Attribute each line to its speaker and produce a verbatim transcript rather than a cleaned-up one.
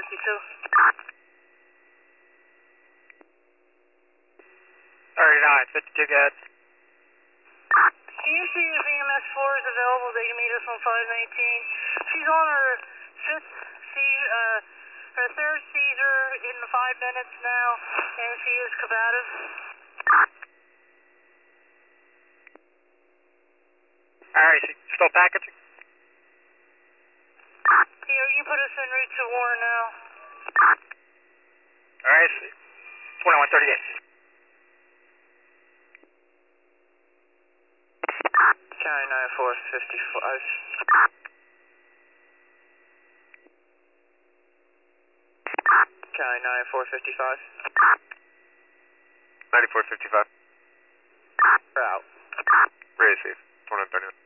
Speaker 1: fifty-two.
Speaker 2: thirty-nine, fifty-two, go ahead.
Speaker 1: Can you see if E M S four is available? They can meet us on five nineteen. She's on her fifth seizure, uh, her third seizure in the five minutes now, and she is combative.
Speaker 2: Alright, so still packaging?
Speaker 1: Yeah, you put us en route to Warren now.
Speaker 2: Alright, twenty-one thirty-eight.
Speaker 3: County nine four fifty-five. County nine four fifty-five.
Speaker 2: ninety-four fifty-five.
Speaker 3: We're out.
Speaker 2: Receive, twenty-one thirty-one.